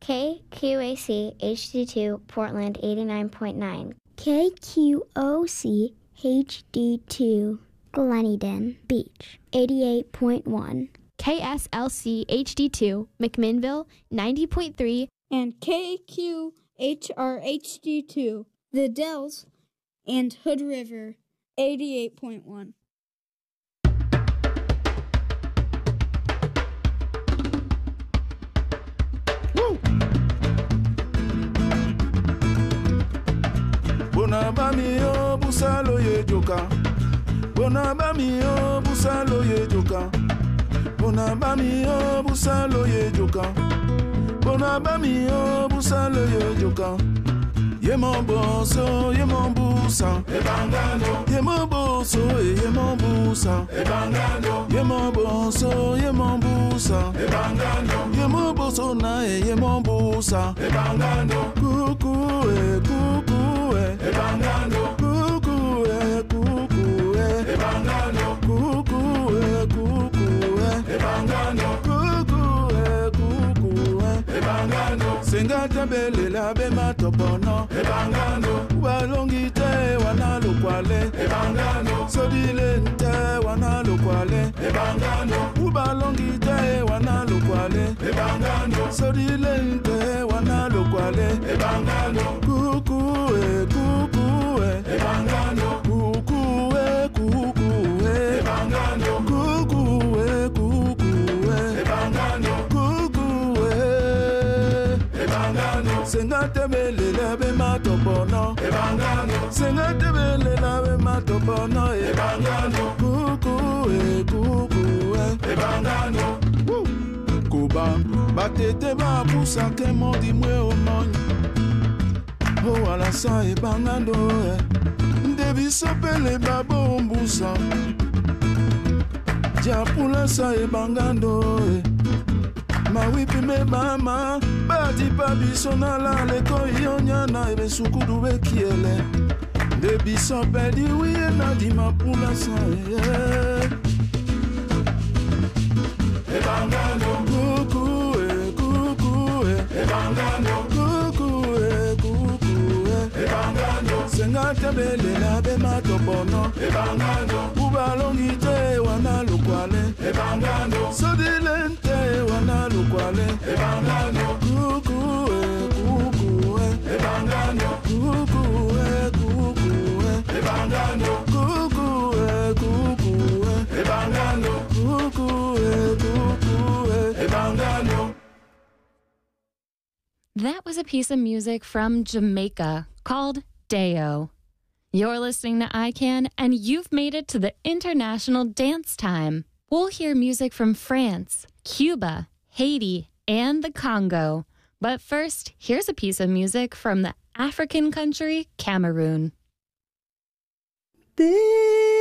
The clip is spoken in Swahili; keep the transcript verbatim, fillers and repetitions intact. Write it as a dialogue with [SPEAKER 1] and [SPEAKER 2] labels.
[SPEAKER 1] K Q A C H D two Portland eighty-nine point nine.
[SPEAKER 2] K Q O C H D two Gleneden Beach eighty-eight point one.
[SPEAKER 3] K S L C H D two McMinnville ninety point three.
[SPEAKER 4] And K Q H R H D two The Dells and Hood River eighty-eight point one.
[SPEAKER 5] Bonabami o busalo ye joka. Bonabami o busalo ye joka. Bonabami o busalo ye joka. Bonabami o busalo ye joka. Ye mon bosso, ye mon busa. E bangano. Ye mon bosso, ye mon busa. E bangano. Ye mon bosso, ye mon busa. E bangano. Ye mon bosso na ye mon busa. E bangano. Coucou e coucou e. E bangano. Coucou e coucou e. E bangano. Coucou e coucou e. E bangano. Coucou e coucou e. E bangano. Senga tabele la be matopono. E bangano. Walongi te wana lukwale. E bangano. Sodile nte wana lukwale. E bangano. Ubalongi te wana lukwale. E bangano. Sodile nte wana lukwale. E bangano. Kuku e kuku e. E bangano. Kuku e kuku e. E bangano. Kuku e kuku e. E bangano. Kuku e. E bangano. Senga tebele la be matopono. E bangano. Senga tebele la be matopono. E bangano. Kuku e kuku e. E bangano. Kuba batete ba busa ke modi mwe omoni. Oh ala sa e bangano e. Ndebi sopele babo mbusa. Japula sa e bangano e. Ma wipi me mama. Bati pabiso na la leko yonya na ebe sukudu be kiele. Ndebi sopeli wiye na di mapula sa e. E bangano. Kuku e kuku e. E bangano. Kuku e kuku e. E bangano. Senga tebele la be matopono. E bangano. Ubalongi te wana lukwale. E bangano. Sodile nte wana lukwale. E bangano. Kuku e kuku e. E bangano. Kuku e kuku e. E bangano. Kuku e kuku e. E bangano. Kuku e kuku e. E bangano.
[SPEAKER 3] That was a piece of music from Jamaica called Deo. You're listening to I CAN, and you've made it to the International Dance Time. We'll hear music from France, Cuba, Haiti, and the Congo. But first, here's a piece of music from the African country, Cameroon.